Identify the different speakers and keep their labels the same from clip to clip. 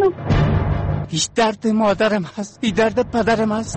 Speaker 1: هیچ درد مادرم هست، این درد پدرم هست.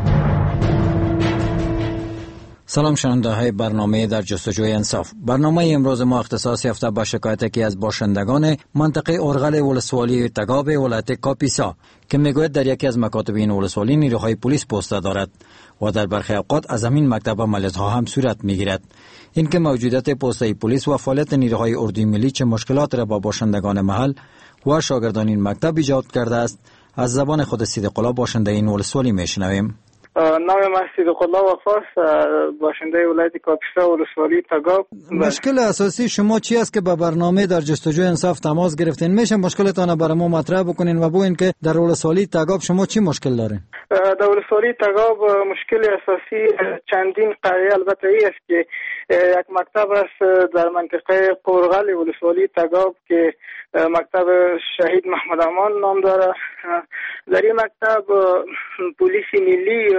Speaker 2: سلام شنونده های برنامه در جستجوی انصاف. برنامه امروز ما اختصاص یافته به شکایتی که از باشندگان منطقه ارغل ولسوالی تگاب ولایت کاپیسا که میگوید در یکی از مکاتب این ولسوالی نیروهای پلیس پوسته دارد و در برخی اوقات از همین مکتب عملیات‌ها هم صورت میگیرد. این که موجودیت پوسته پلیس و فعالیت نیروهای اردوی ملی چه مشکلات را با باشندگان محل و شاگردان این مکتب ایجاد کرده است، از زبان خود صدیق الله باشنده این ولسوالی میشنویم.
Speaker 3: نام من صدیق الله وفاست، باشنده ولایت کاپیسا ولسوالی تگاب.
Speaker 2: مشکل اساسی شما چی است که با برنامه در جستجوی انصاف تماس گرفتین؟ میشه مشکلتان برای ما مطرح بکنین و بگوین که در ولسوالی تگاب شما چی مشکل دارین؟
Speaker 3: در ولسوالی تگاب مشکل اساسی چندین قریه البته ای است که یک مکتب است در منطقه قرغل ولسوالی تگاب که مکتب شهید محمد امان نام داره. در این مکتب پلیس ملی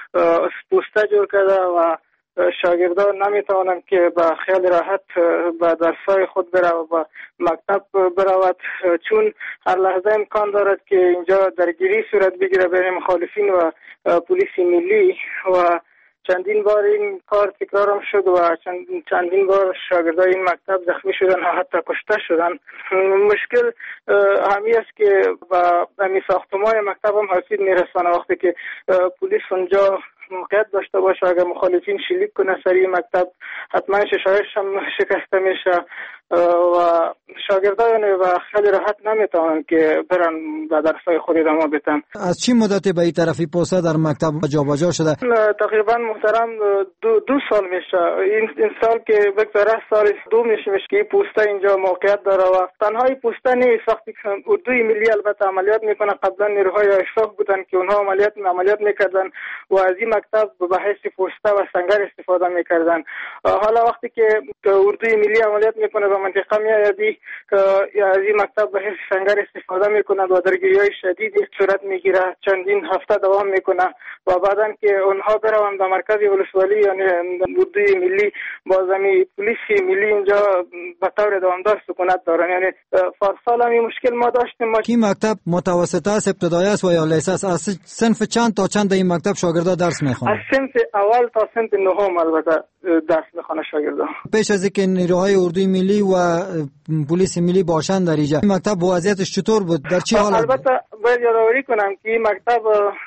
Speaker 3: پوسته جور کرده و شاگردان نمیتوانند که با خیال راحت به درسای خود بره و به مکتب برود، چون هر لحظه امکان دارد که اینجا درگیری صورت بگیره بین مخالفین و پلیس ملی و چندین بار این کار تکرار هم شد و چندین بار شاگردان این مکتب زخمی شدن و حتی کشته شدن. مشکل همی است که با همی ساختمان مکتب هم حسید میرسانه وقتی که پلیس اونجا موقعیت داشته باشه، اگر مخالفین شلیک کنه سری مکتب حتما ششایش هم شکسته میشه و شاگردان و خیلی راحت نمیتونن که برن و درسای خود ادامه بدن.
Speaker 2: از چی مدت به این طرفی پوسته در مکتب جابجا شده؟
Speaker 3: تقریبا محترم دو سال میشه. این سال که بگذره سال دوم میشه که پوسته اینجا موقعیت داره و تنها پوسته نیست. وقتی اردوی ملی البته عملیات میکنه، قبلا نیروهای اشراف بودن که اونها عملیات میکردن و از این مکتب به حیث پوسته و سنگر استفاده میکردن. حالا وقتی که اردوی ملی عملیات میکنه به منطقه میادی از این مکتب به حیث سنگر استفاده میکنه و درگیری‌های شدید صورت میگیره، چندین هفته دوام میکنه و بعدن که اونها برون به مرکز ولسوالی یعنی اردوی ملی بازمی پلیس ملی اینجا به طور دوامدار سکونت دارن. یعنی فصل هم این مشکل ما داشتیم.
Speaker 2: کی مکتب متوسطه است، ابتدایی است و یا لیسانس؟ از صنف چند تا چند این مکتب شاگردا درس میخوانند؟
Speaker 3: از صنف اول تا صنف نهم البته درس میخوانه شاگردا.
Speaker 2: پیش از اینکه نیروهای اردوی ملی و پلیس ملی باشند در اینجا مکتب وضعیتش چطور بود؟ در چه حالت؟
Speaker 3: البته باید یادآوری کنم که این مکتب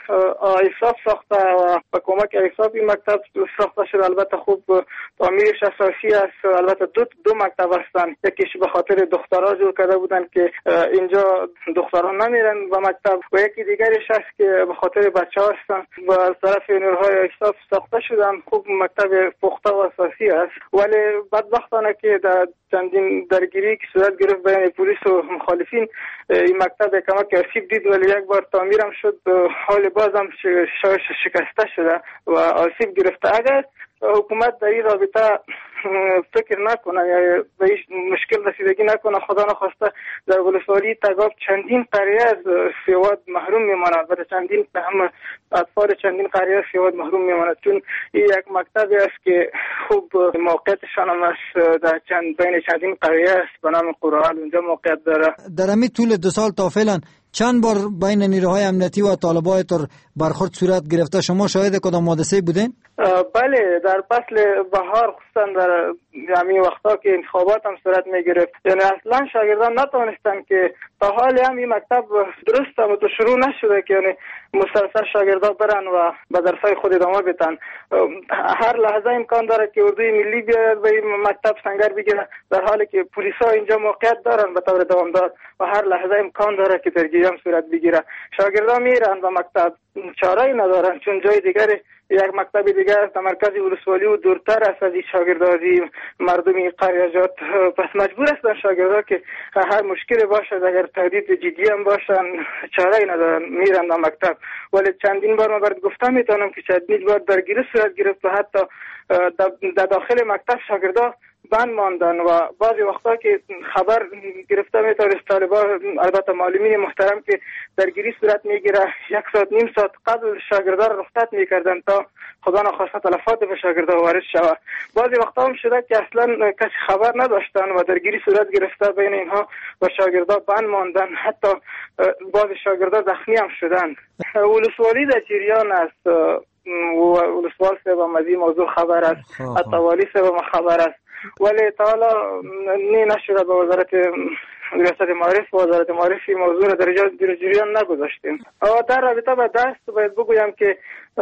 Speaker 3: ایصاف ساخته و با کمک ایصاف این مکتب ساخته شده. البته خوب تعمیرش اساسی است. البته دو مکتب هستن، یکیش به خاطر دخترها جور کرده بودن که اینجا دختران نمیرن و مکتب و یکی دیگرش است که به خاطر بچه‌ها هستن و از طرف نیروهای ایصاف ساخته شدن. خوب مکتب پخته و اساسی است، ولی بدبختانه که در چندین درگیری که صورت گرفت بین پلیس و مخالفین این مکتب کمک آسیب دید، ولی یک بار تعمیرم شد حال بازم شکسته شده و آسیب گرفته. اگر حکومت در این رابطه فکر نکنه یا به هیچ مشکل رسیدگی نکنه، خدا نخواسته در ولسوالی تگاب چندین قریه از سواد محروم میماند و چندین اطفال چندین قریه از سواد محروم میماند، چون این یک مکتبی است که خوب موقعیتشان هم است در بین چندین قریه است به نام قرغل اونجا موقعیت داره.
Speaker 2: در همین طول 2 سال تا فعلا چند بار بین نیروهای امنیتی و طالبای تر برخورد صورت گرفته؟ شما شاهد کدام حادثه بودین؟
Speaker 3: بله، در فصل بهار خصوصا در همین وقتا که انتخابات هم صورت میگرفت، یعنی اصلا شاگردان نتوانستن که تا حال هم این مکتب درست هم تو شروع نشده که یعنی مسلسل شاگردان برن و به درسای خود ادامه بدن. هر لحظه امکان داره که اردوی ملی بیاد به این مکتب سنگر بگیره، در حالی که پلیسا اینجا موقعیت دارن به طور دوامدار و هر لحظه امکان داره که درگیری هم صورت بگیره. شاگردان میرن به مکتب، چاره‌ای ندارن چون جای دیگر یک مکتب دیگر در مرکز ولسوالی و دورتر است از این شاگردازی مردمی قریه‌جات، پس مجبور هستن شاگردا که هر مشکلی باشه اگر تهدید جدی هم باشن چاره‌ای ندارن میرن در مکتب. ولی چندین بار من برات گفتم میتونم که چندین بار درگیری صورت گرفت و حتی در داخل مکتب شاگردا بند ماندن و بعضی وقتا که خبر گرفته میتونه طالبان، البته معلمین محترم که درگیری صورت میگیره، 1 ساعت نیم ساعت قبل شاگردان را رخصت میکردن تا خدا نخواسته تلفات به شاگردان وارد شود. بعضی وقتا هم شده که اصلا کسی خبر نداشتن و درگیری صورت گرفته بین اینها و شاگردان بند ماندن، حتی بعضی شاگردان زخمی هم شدن. ولسوالی در جریان است و ولسوال صاحب هم از این موضوع خبر است، حتی والی صاحب هم خبر است، ولی تا حالا نشده به وزارت ریاست معارف و وزارت معارفی موضوع را در جریان نگذاشتیم. در رابطه با دست باید بگویم که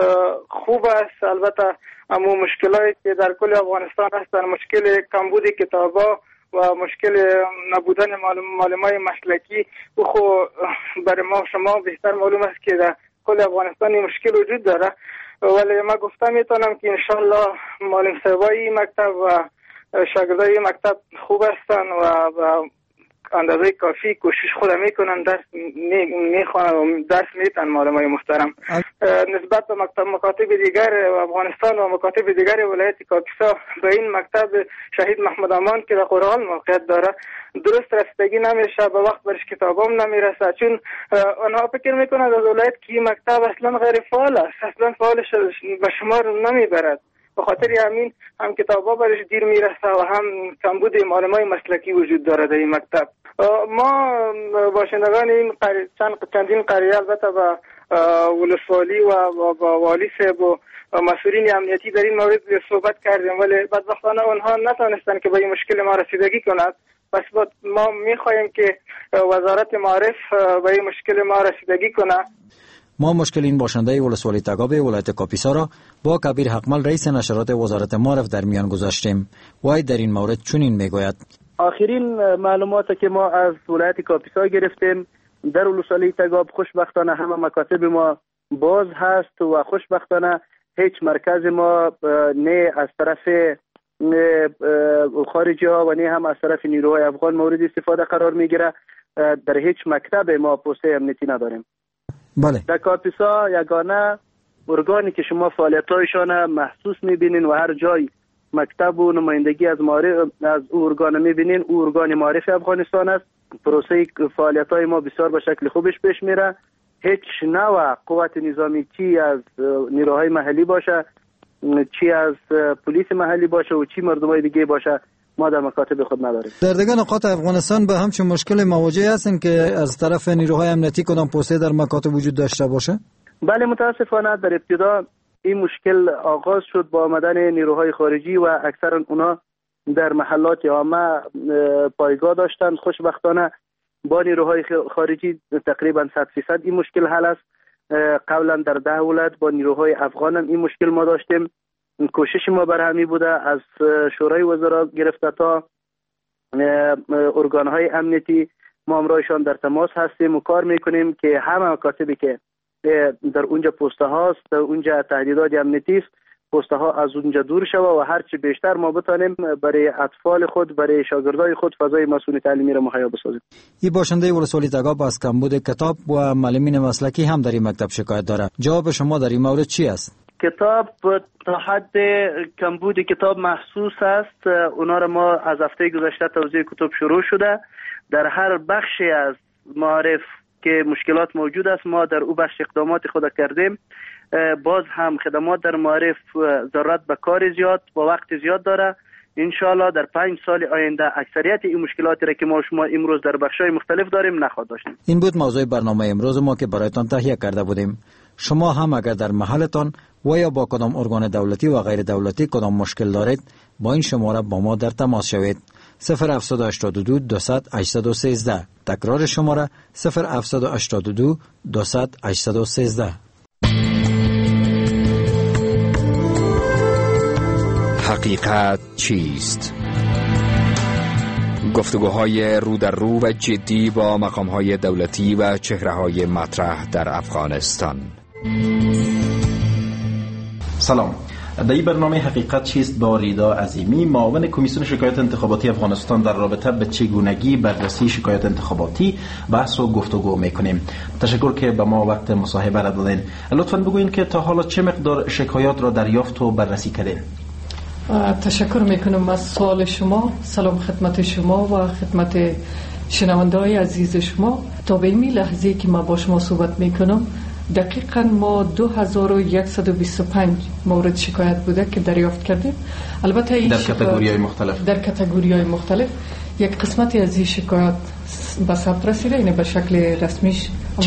Speaker 3: خوب است، البته اما مشکلاتی که در کل افغانستان هستند، مشکل کمبود کتابا و مشکل نبودن معلمای مسلکی و خو برای ما شما بهتر معلوم است که در کل افغانستان این مشکل وجود داره، ولی ما گفتم میتونم که انشالله معلم صاحبای مکتب و شاگردای مکتب خوب هستن و اندازه کافی کوشش خود میکنن، درس میخوانن و درس میتن. معلمای محترم نسبت به مکاتب دیگر افغانستان و مکاتب دیگر ولایت کاپیسا به این مکتب شهید محمد امان که در قرآن موقعیت داره درست رسیدگی نمیشه، به وقت برش کتابام نمیرسه، چون آنها فکر میکنند از ولایت که این مکتب اصلا غیر فعال است، اصلا فعالش به شمار نمیبرد. به خاطر همین هم کتابا برش دیر میرسه و هم کمبود معلمای مسلکی وجود داره در این مکتب. ما باشندگان این چندین قریه البته با ولسوالی و با والی صاحب و مسئولین امنیتی در این مورد صحبت کردیم، ولی بدبختانه آنها نتونستن که به این مشکل ما رسیدگی کند. پس ما میخواهیم که وزارت معارف به این مشکل ما رسیدگی کنه.
Speaker 2: ما مشکل این باشنده ولسوالی تگاب ولایت کاپیسا را با کبیر حقمل رئیس نشرات وزارت معارف در میان گذاشتیم. وای در این مورد چنین میگوید:
Speaker 4: آخرین معلوماتی که ما از ولایت کاپیسا گرفتیم در ولسوالی تگاب خوشبختانه همه مکاتب ما باز هست و خوشبختانه هیچ مرکز ما نه از طرف خارجی ها و نه هم از طرف نیروهای افغان مورد استفاده قرار میگیره. در هیچ مکتب ما پست امنیتی نداریم.
Speaker 2: بله.
Speaker 4: در کاپیسا یگانه ارگانی که شما فعالیت‌هایشان محسوس می‌بینین و هر جای مکتب و نمایندگی از او ارگان می‌بینین، او ارگان معارف افغانستان است. پروسه فعالیت‌های ما بسیار به شکل خوبش پیش میره. هیچ نوع قوت نظامی چی از نیروهای محلی باشه، چی از پلیس محلی باشه و چی مردمای دیگه باشه ما در مکاتب خود نداریم.
Speaker 2: در دیگر نقاط افغانستان به همچین مشکل مواجه هستین که از طرف نیروهای امنیتی کدام پسته در مکاتب وجود داشته باشه؟
Speaker 4: بله، متاسفانه در ابتدا این مشکل آغاز شد با آمدن نیروهای خارجی و اکثر اونا در محلات عامه پایگاه داشتند. خوشبختانه با نیروهای خارجی تقریبا 100% این مشکل حل است. قبلا در 10 ولایت با نیروهای افغان هم این مشکل ما داشتیم. کوشش ما بر همی بوده از شورای وزرا گرفته تا ارگانهای امنیتی ما همراهشان در تماس هستیم و کار میکنیم که همه مکاتبی که در اونجا پسته هاست، در اونجا تهدیدات امنیتی است، پسته ها از اونجا دور شوه و هرچی بیشتر ما بتانیم برای اطفال خود، برای شاگردای خود فضای مسئول تعلیمی را مهیا بسازیم.
Speaker 2: این باشنده ولسوالی تگاب از کمبود کتاب و معلمین مسلکی هم در این مکتب شکایت داره. جواب شما در این مورد چی است؟
Speaker 4: کتاب تا حد کمبود کتاب محسوس است. اونا را ما از هفته گذشته توزیع کتب شروع شده. در هر بخشی از معارف که مشکلات موجود است ما در او بخش اقدامات خود کردیم. باز هم خدمات در معارف ضرورت به کار زیاد و وقت زیاد داره. انشالله در 5 سال آینده اکثریت این مشکلاتی را که ما شما امروز در بخش‌های مختلف داریم نخواهد داشتیم.
Speaker 2: این بود موضوع برنامه امروز ما که برایتان تهیه کرده بودیم. شما هم اگر در محلتان و یا با کدام ارگان دولتی و غیر دولتی کدام مشکل دارید با این شماره با ما در تماس شوید. 0782 200 813. تکرار شماره 0782 200 813.
Speaker 5: حقیقت چیست؟ گفتگوهای رو در رو و جدی با مقامهای دولتی و چهره‌های مطرح در افغانستان.
Speaker 6: سلام. در این برنامه حقیقت چیست با ریدا عظیمی، معاون کمیسیون شکایات انتخاباتی افغانستان در رابطه به چگونگی بررسی شکایات انتخاباتی بحث و گفتگو میکنیم. تشکر که به ما وقت مصاحبه را دادین. لطفاً بگوین که تا حالا چه مقدار شکایات را دریافت و بررسی کردین؟
Speaker 7: تشکر میکنم از سوال شما. سلام خدمت شما و خدمت شنونده های عزیز شما. تا به این لحظه که ما با شما صحبت میکنم دقیقاً ما 2125 مورد شکایت بوده که دریافت کردیم. البته این
Speaker 6: در کاتگوری‌های مختلف
Speaker 7: یک قسمتی از این شکایت به ثبت رسیده، اینه به شکل رسمیش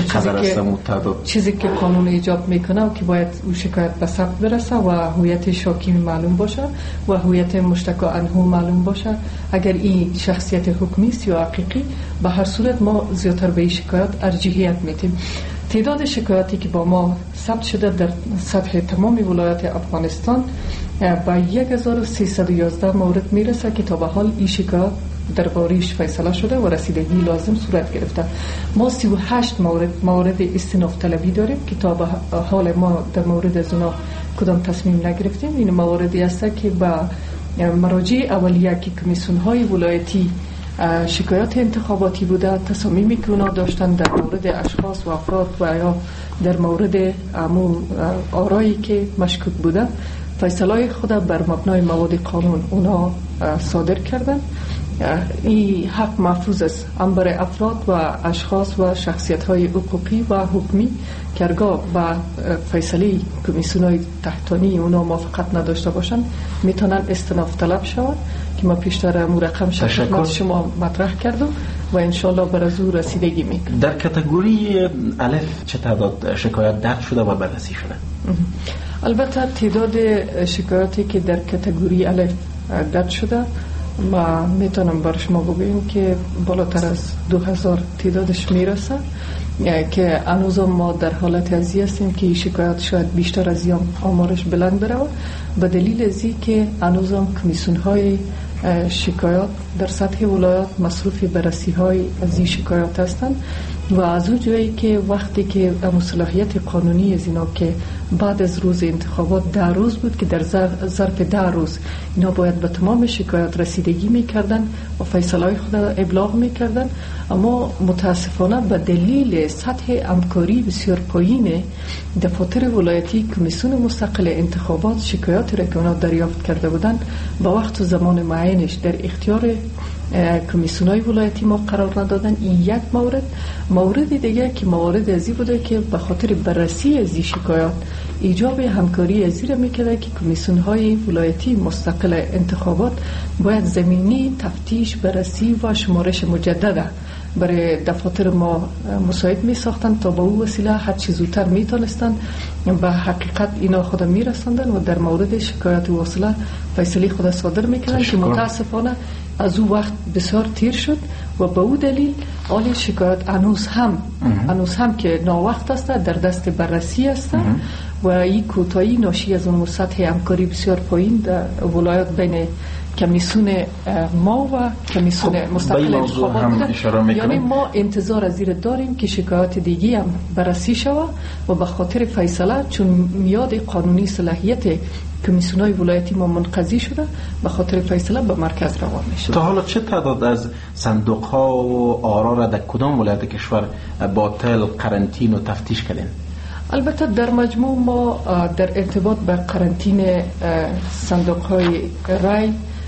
Speaker 7: چیزی که قانون ایجاب میکنه و که باید او شکایت به ثبت برسه و هویت شاکی معلوم باشه و هویت مشتکا عنه معلوم باشه. اگر این شخصیت حکمی است یا حقیقی، به هر صورت ما زیادتر به این شکایت ارجحیت میدیم. تعداد شکایاتی که با ما ثبت شده در سطح تمام ولایات افغانستان به 1311 مورد میرسه که تا به حال این شکایات درباریش فیصله شده و رسیدگی لازم صورت گرفته. ما 38 مورد استئناف طلبی داریم که تا به حال ما در مورد از اونا کدام تصمیم نگرفتیم. این مواردی است که با مراجع اولیه که کمیسیون های ولایتی شکایات انتخاباتی بوده، تصامیمی که اونا داشتن در مورد اشخاص و افراد و یا در مورد آرایی که مشکوک بوده، فیصله خود بر مبنای مواد قانون اونا صادر کردن. این حق محفوظ است هم برای افراد و اشخاص و شخصیت های حقوقی و حکمی که ارگاه با فیصله کمیسیون های تحتانی اونا موافقت نداشته باشن میتونن استئناف طلب شود که ما پیشتر رقم خدمت شما مطرح کردم و انشالله بر از او رسیدگی میکنم.
Speaker 6: در کاتگوری الف چه تعداد شکایت درج شده و بررسی شده؟
Speaker 7: البته تعداد شکایاتی که در کاتگوری الف درج شده ما میتونم بر شما بگویم که بالاتر از 2000 تعدادش میرسه که هنوز ما در حالت ازی هستیم که شکایت شاید بیشتر از این آمارش بلند بره به دلیل ازی که هنوز هم کمیسیون های شکایات در سطح ولایات مصروف بررسی های از این شکایات هستند و از اون جایی که وقتی که صلاحیت قانونی از اینا که بعد از روز انتخابات 10 روز بود که در ظرف 10 روز اینا باید به تمام شکایات رسیدگی میکردن و فیصله های خود ابلاغ میکردن، اما متاسفانه به دلیل سطح همکاری بسیار پایین دفاتر ولایتی کمیسیون مستقل انتخابات شکایاتی را که اونا دریافت کرده بودن با وقت و زمان معینش در اختیار کمیسیونای ولایتی ما قرار ندادن. این یک مورد دیگه که موارد ازی بوده که به خاطر بررسی از این شکایات ایجاب همکاری ازی را میکرده که کمیسیونهای ولایتی مستقل انتخابات باید زمینی تفتیش بررسی و شمارش مجدده برای دفاتر ما مساعد می ساختن تا با او وسیله هر چی زودتر می تانستن به حقیقت اینا خود می رسندن و در مورد شکایت وصله فیصله خود صادر می کردن که متاسفانه از او وقت بسیار تیر شد و به او دلیل آل شکایت هنوز هم که ناوقت است در دست بررسی است و این کوتاهی ناشی از اون سطح همکاری بسیار پایین در ولایت بین کمیسیون ما و کمیسیون مستقل انتخابات بوده. یعنی ما انتظار از این داریم که شکایات دیگی هم بررسی شود و به خاطر فیصله چون میاد قانونی صلاحیت کمیسیونای ولایتی ما منقضی شده به خاطر فیصله به مرکز روان میشه.
Speaker 6: تا حالا چه تعداد از صندوق ها و آرا را در کدام ولایت کشور باطل قرنطین و تفتیش کردین؟
Speaker 7: البته در مجموع ما در ارتباط به قرنطین صندوق های رای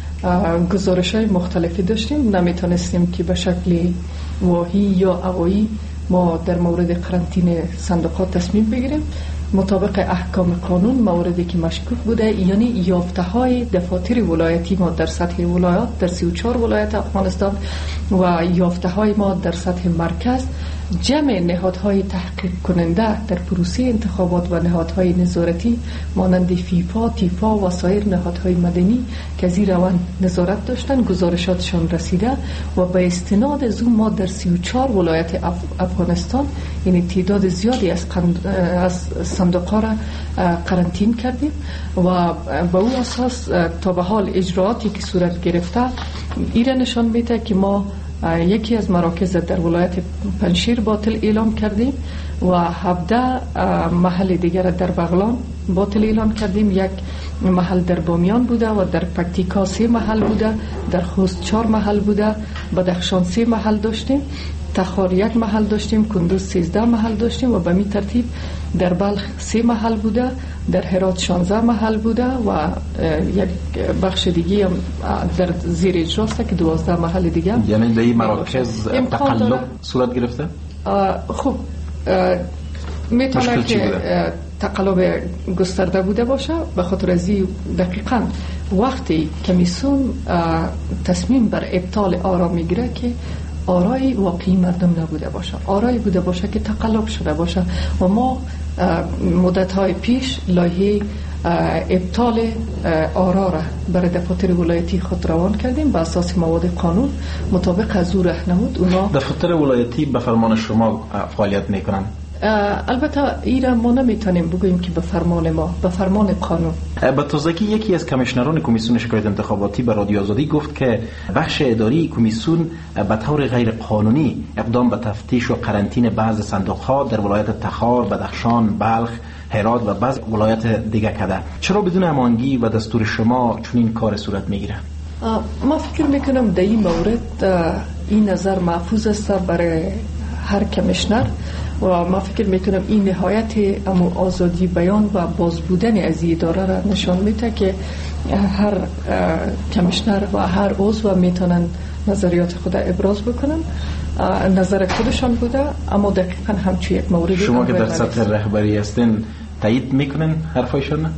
Speaker 7: گزارش های مختلفی داشتیم. نمیتونستیم که به شکل واهی یا اوایی ما در مورد قرنطین صندوقات تصمیم بگیریم. مطابق احکام قانون مواردی که مشکوک بوده یعنی یافته های دفاتر ولایتی ما در سطح ولایات در 34 ولایت افغانستان و یافته های ما در سطح مرکز، جمع نهادهای تحقیق کننده در پروسه انتخابات و نهادهای نظارتی مانند فیفا، تیفا و سایر نهادهای مدنی که از این روند نظارت داشتن گزارشاتشان رسیده و به استناد از اون ما در 34 ولایت افغانستان یعنی تعداد زیادی از صندوق‌ها را قرنطین کردیم و به اون اساس تا به حال اجراعاتی که صورت گرفته این نشان میده که ما یکی از مراکز در ولایت پنجشیر باطل اعلام کردیم و 17 محل دیگر در بغلان باطل اعلان کردیم. یک محل در بامیان بوده و در پکتیکا 3 محل بوده، در خوست 4 محل بوده، بدخشان 3 محل داشتیم، تخار 1 محل داشتیم، کندوز 13 محل داشتیم و به می ترتیب در بلخ 3 محل بوده، در هرات 16 محل بوده و یک بخش دیگه هم در زیر اجراست که 12 محل دیگه.
Speaker 6: یعنی در این مراکز تقلب صورت گرفته؟
Speaker 7: خب میتونه که تقلب گسترده بوده باشه، به خاطر از دقیقاً وقتی کمیسیون تصمیم بر ابطال آرا میگیره که آرای واقعی مردم نبوده باشه، آرای بوده باشه که تقلب شده باشه و ما مدت‌های پیش لایحه ابطال آرا را برای دفاتر ولایتی خود روان کردیم به اساس مواد قانون. مطابق از او راهنمود اونا
Speaker 6: دفاتر ولایتی به فرمان شما فعالیت میکنن.
Speaker 7: البته ایرا ما نمیتونیم بگوییم که به فرمان ما، به فرمان قانون.
Speaker 6: به تازگی یکی از کمیشنران کمیسیون شکایت انتخاباتی به رادیو آزادی گفت که بخش اداری کمیسیون به طور غیر قانونی اقدام به تفتیش و قرنطینه بعض صندوق‌ها در ولایت تخار، بدخشان، بلخ، هرات و بعض ولایت دیگه کرده. چرا بدون امانگی و دستور شما چون این کار صورت میگیره؟
Speaker 7: ما فکر میکنم در این مورد این نظر محفوظ است برای هر کمیشنر و ما فکر میکنم این نهایت امو آزادی بیان و باز بودن از این اداره را نشان میده که هر کمیشنر و هر عضو میتونن نظریات خود ابراز بکنن. نظر خودشان بوده، اما دقیقا همچون یک موردی
Speaker 6: شما که در سطح رهبری هستین تایید میکنن حرفایشان؟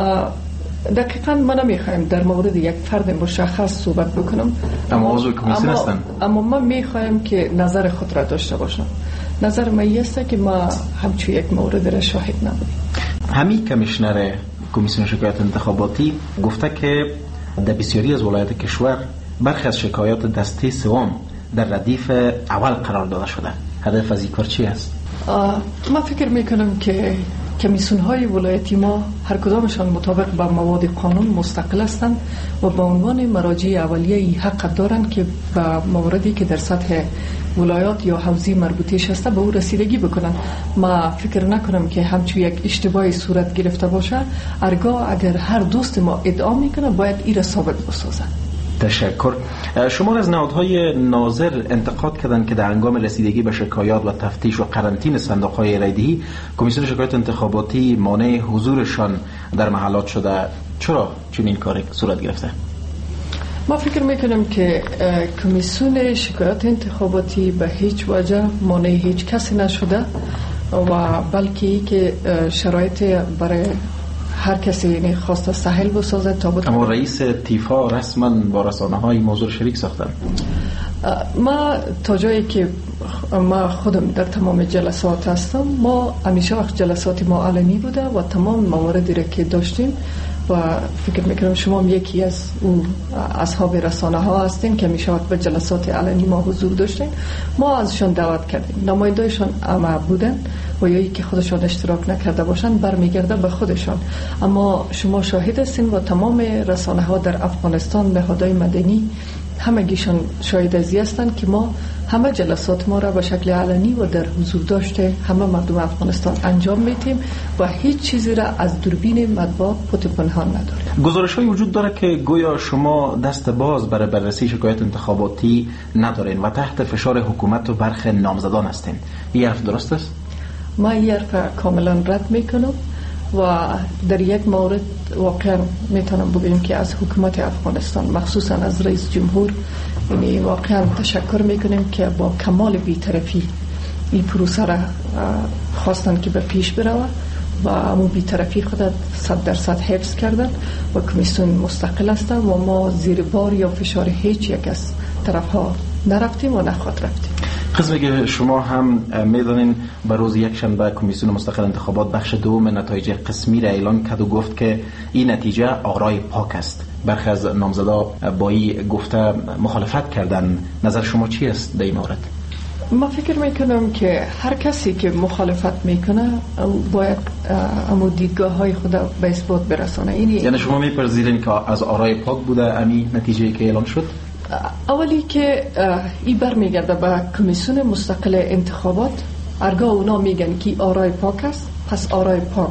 Speaker 7: دقیقا من نمیخوایم در مورد یک فرد مشخص صحبت بکنم،
Speaker 6: اما عضو کمیسیون هستن.
Speaker 7: اما من میخوایم که نظر خود را داشته باشم. نظر من است که ما همچون یک مورد را شاهد نبودیم.
Speaker 6: همین کمیشنر کمیسیون شکایت انتخاباتی گفته که در بسیاری از ولایات کشور برخی از شکایات دسته سوم در ردیف اول قرار داده شده. هدف از این کار چی است؟
Speaker 7: من فکر میکنم که کمیسیون های ولایتی ما هر کدامشان مطابق با مواد قانون مستقل هستند و به عنوان مراجع اولیه حق دارند که به موردی که در سطح ولایات یا حوزه مربوطه هست به او رسیدگی بکنن. ما فکر نکنم که همچون یک اشتباهی صورت گرفته باشه. ارگاه اگر هر دوست ما ادعا میکنه باید این را ثابت بسازن.
Speaker 6: تشکر. شما از نهادهای ناظر انتقاد کردند که در هنگام رسیدگی به شکایات و تفتیش و قرنطینه صندوق‌های رایدهی کمیسیون شکایت انتخاباتی مانع حضورشان در محلات شده. چرا چنین کاری صورت گرفته؟
Speaker 7: ما فکر میکنم که کمیسیون شکایت انتخاباتی به هیچ وجه مانع هیچ کسی نشده و بلکه که شرایط برای هر کسی یعنی خواسته سهل بسازه تا بتونه.
Speaker 6: اما رئیس تیفا رسما با رسانه‌های موضوع شریک ساختن.
Speaker 7: ما تا جایی که ما خودم در تمام جلسات هستم، ما همیشه وقت جلسات ما علنی بوده و تمام مواردی را که داشتیم و فکر میکنم شما هم یکی از اون اصحاب رسانه ها هستین که میشه وقت به جلسات علنی ما حضور داشتیم. ما ازشان دعوت کردیم، نماینده‌شان اما بودن و یا که خودشان اشتراک نکرده باشن برمیگرده به خودشان. اما شما شاهد هستین و تمام رسانه ها در افغانستان، نهادهای مدنی همگیشان شاهد ازی هستند که ما همه جلسات ما را به شکل علنی و در حضور داشته همه مردم افغانستان انجام میدیم و هیچ چیزی را از دوربین مطبوعات پت پنهان نداریم.
Speaker 6: گزارش‌های وجود داره که گویا شما دست باز برای بررسی شکایت انتخاباتی ندارین و تحت فشار حکومت و برخی نامزدان هستین. این حرف درست است؟
Speaker 7: ما این حرف کاملا رد میکنم و در یک مورد واقعا میتونم بگویم که از حکومت افغانستان مخصوصا از رئیس جمهور یعنی واقعا تشکر میکنیم که با کمال بی‌طرفی این پروسه را خواستن که به پیش بره و همون بی‌طرفی خود 100% حفظ کردن و کمیسیون مستقل است و ما زیر بار یا فشار هیچ یک از طرف ها نرفتیم و نخواهد رفتیم.
Speaker 6: قسمی که شما هم میدانین به روز یکشنبه کمیسیون مستقل انتخابات بخش دوم نتایج قسمی را اعلان کرد و گفت که این نتیجه آرای پاک است. برخی از نامزدا با این گفته مخالفت کردن. نظر شما چی است در این مورد؟
Speaker 7: ما فکر میکنم که هر کسی که مخالفت میکنه باید امو دیدگاه های خود به اثبات برسانه.
Speaker 6: یعنی شما میپذیرین که از آرای پاک بوده امی نتیجه که اعلان شد؟
Speaker 7: اولی که این برمیگرده به کمیسیون مستقل انتخابات. ارگاه اونا میگن که آرای پاک است، پس آرای پاک است.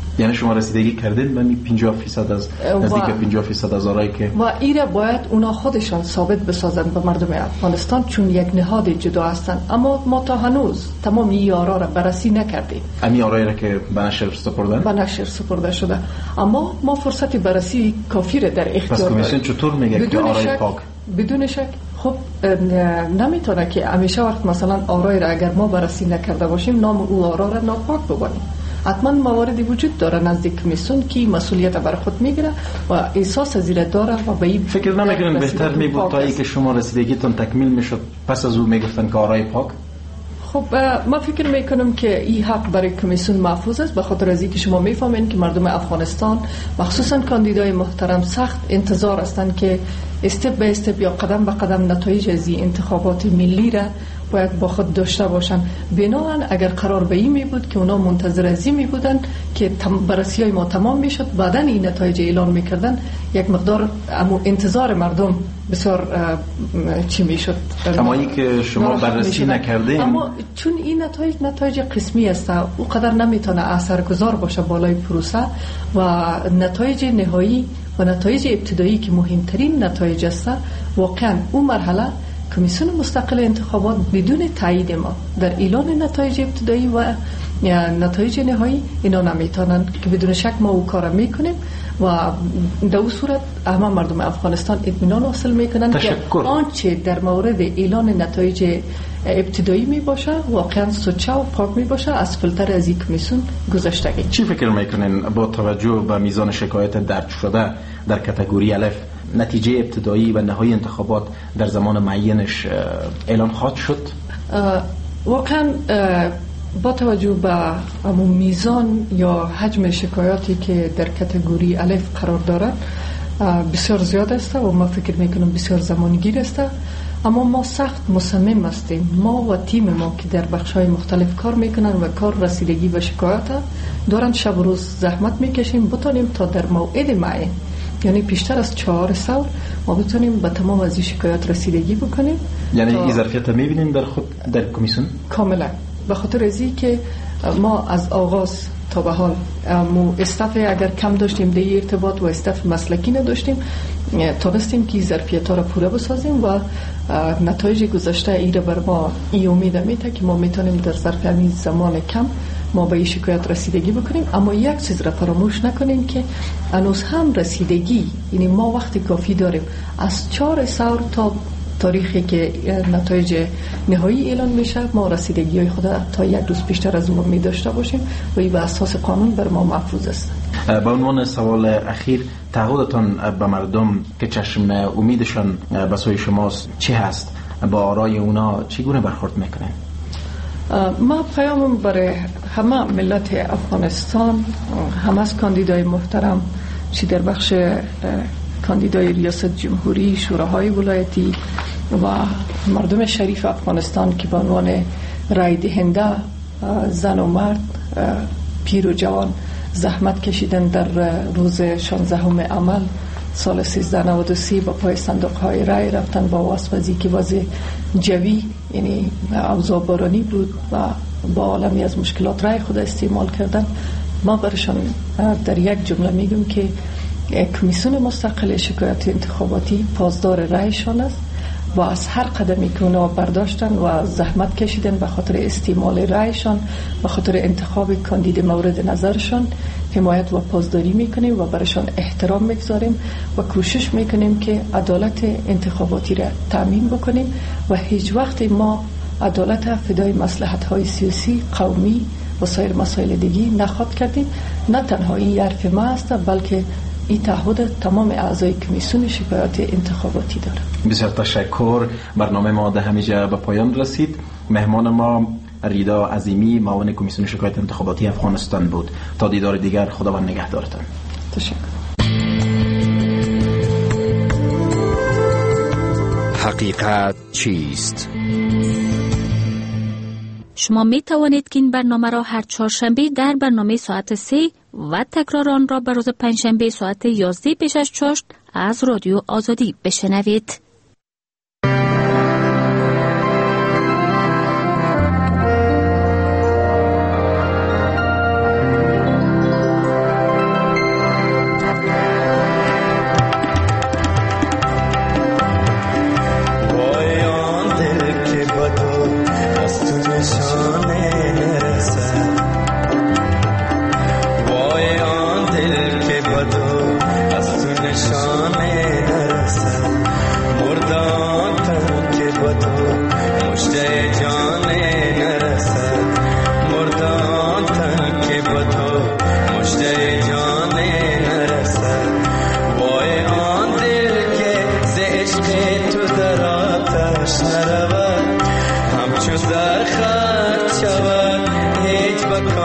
Speaker 6: یعنی شما رسیدگی کردین به 50% از نزدیک 50% از آرایی که
Speaker 7: و ایره باید اونا خودشان ثابت بسازن به مردم افغانستان، چون یک نهاد جدا هستن. اما ما تا هنوز تمام این آرا را بررسی نکردیم.
Speaker 6: امی آرایی را که به نشر سپردن؟ به
Speaker 7: نشر سپرده شده، اما ما فرصت بررسی کافی را در اختیار داریم.
Speaker 6: پس کمیسیون چطور میگه که آرای پاک؟
Speaker 7: بدون شک خب نمیتونه که همیشه وقت مثلا آرای را اگر ما بررسی نکرده باشیم نام او آرا را ناپاک ببانیم. حتما مواردی وجود داره نزدیک کمیسیون که مسئولیت بر خود میگیره و احساس زیر داره و به این
Speaker 6: فکر نمیکنین بهتر میبود تا ای که شما رسیدگیتون تکمیل میشد پس از او میگفتن که آرای پاک؟
Speaker 7: خب ما فکر میکنم که این حق برای کمیسیون محفوظ است، به خاطر از اینکه شما میفهمین که مردم افغانستان مخصوصا کاندیدای محترم سخت انتظار هستند که استپ به استپ یا قدم به قدم نتایج از این انتخابات ملی را باید با خود داشته باشن. بنابراین اگر قرار به این می بود که اونا منتظر از این می بودن که بررسی های ما تمام می شد بعدن این نتایج اعلان می کردن، یک مقدار انتظار مردم بسیار چی می شد.
Speaker 6: اما این که شما بررسی نکردین،
Speaker 7: اما چون این نتایج قسمی است او قدر نمیتونه اثرگذار باشه بالای پروسه و نتایج نهایی و نتایج ابتدایی که مهمترین نتایج است واقعا اون مرحله کمیسیون مستقل انتخابات بدون تایید ما در اعلان نتایج ابتدایی و نتایج نهایی اینا نمیتونن که بدون شک ما او کار میکنیم و در اون صورت همه مردم افغانستان اطمینان حاصل میکنن که آنچه در مورد اعلان نتایج ابتدایی می باشه واقعا سوچه و پاک می باشه از فیلتر از این کمیسیون گذشتگی.
Speaker 6: چی فکر میکنین با توجه به میزان شکایت درج شده در کاتگوری الف نتیجه ابتدایی و نهایی انتخابات در زمان معینش اعلان خواهد شد؟
Speaker 7: واقعا با توجه به میزان یا حجم شکایاتی که در کاتگوری الف قرار دارد بسیار زیاد است و ما فکر میکنم بسیار زمانگیر است، اما ما سخت مصمم هستیم، ما و تیم ما که در بخش‌های مختلف کار میکنن و کار رسیدگی به شکایات دارن شب و روز زحمت میکشیم بتونیم تا در موعد معین، یعنی بیشتر از 4 سال ما بتونیم به تمام از این شکایات رسیدگی بکنیم.
Speaker 6: یعنی این ظرفیت میبینیم در خود در کمیسیون؟
Speaker 7: کاملا، به خاطر ازی که ما از آغاز تا به حال استاف اگر کم داشتیم در ارتباط و استاف مسلکی نداشتیم تونستیم که ظرفیت ها را پوره بسازیم و نتایج گذشته ای را بر ما ای امید میده که ما میتونیم در ظرف همین زمان کم ما به این شکایت رسیدگی بکنیم. اما یک چیز را فراموش نکنیم که هنوز هم رسیدگی، یعنی ما وقت کافی داریم از 4 سال تا تاریخی که نتایج نهایی اعلان میشه ما رسیدگی های خود تا 1 روز بیشتر از اون می داشته باشیم و این به اساس قانون بر ما محفوظ است.
Speaker 6: به عنوان سوال اخیر، تعهدتان به مردم که چشم امیدشان به سوی شماست چی هست؟ با آرای اونا چگونه برخورد میکنین؟
Speaker 7: ما پیامم برای همه ملت افغانستان، همه از کاندیدای محترم چی در بخش کاندیدای ریاست جمهوری، شوراهای ولایتی و مردم شریف افغانستان که به عنوان رای دهنده زن و مرد، پیر و جوان زحمت کشیدن در روز 16 عمل سال 1393 با پای صندوق های رای رفتن با واسفزی که وضع جوی یعنی اوضاع بارانی بود و با عالمی از مشکلات رای خود استعمال کردن. ما برشان در یک جمله میگم که کمیسیون مستقل شکایت انتخاباتی پاسدار رایشان است و از هر قدمی که اونا برداشتن و زحمت کشیدن به خاطر استعمال رایشان، به خاطر انتخاب کاندید مورد نظرشان حمایت و پاسداری میکنیم و برشان احترام میگذاریم و کوشش میکنیم که عدالت انتخاباتی را تامین بکنیم و هیچ وقت ما عدالت فدای مصلحت های سیاسی، قومی و سایر مسائل دیگی نخواد کردیم. نه تنها این حرف ما است بلکه این تعهد تمام اعضای کمیسیون شکایات انتخاباتی داره.
Speaker 6: بسیار تشکر. برنامه ما در همینجا به پایان رسید. مهمان ما ریدا عظیمی، معاون کمیسیون شکایات انتخاباتی افغانستان بود. تا دیدار دیگر، خداوند نگهدارتان.
Speaker 7: تشکر.
Speaker 5: حقیقت چیست؟
Speaker 8: شما می توانید که این برنامه را هر چهارشنبه در برنامه ساعت 3 و تکرار آن را به روز پنجشنبه ساعت 11 پیش از چاشت از رادیو آزادی بشنوید.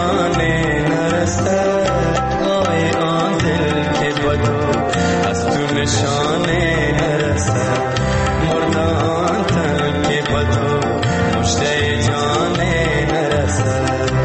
Speaker 9: جهانه نرسد وای آن دل که بدو از تو نشانه نرسد مرد آن تن که بدو مشته جانه نرسد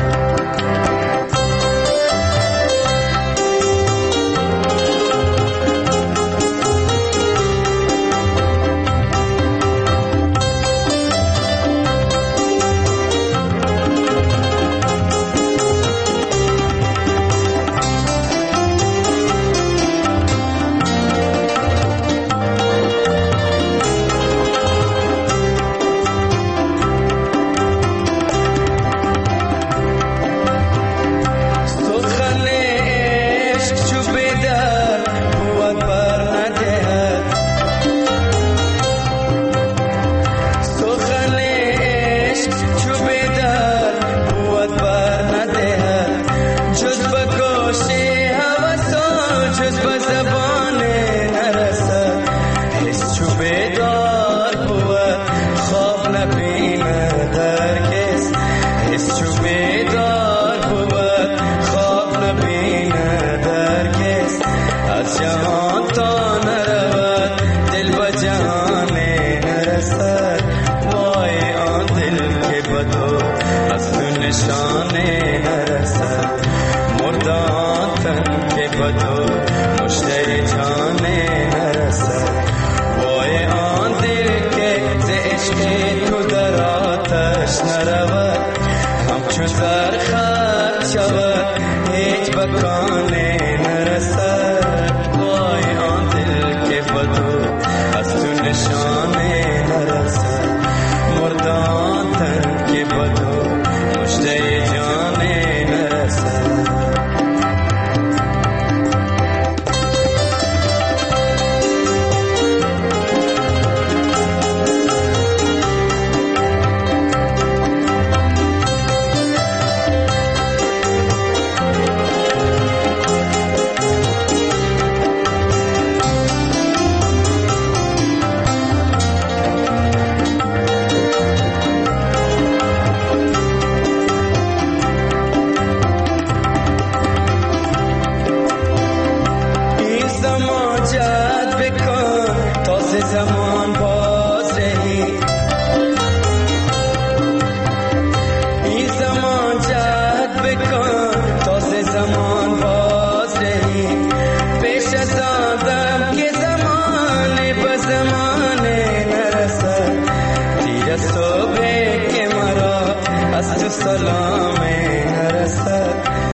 Speaker 9: نشانه نرسد مردان تن که بدو مشته جانه نرسد وای آن دل که ز عشق تو در آتش نرود همچون زر خط شود هیچ بکانه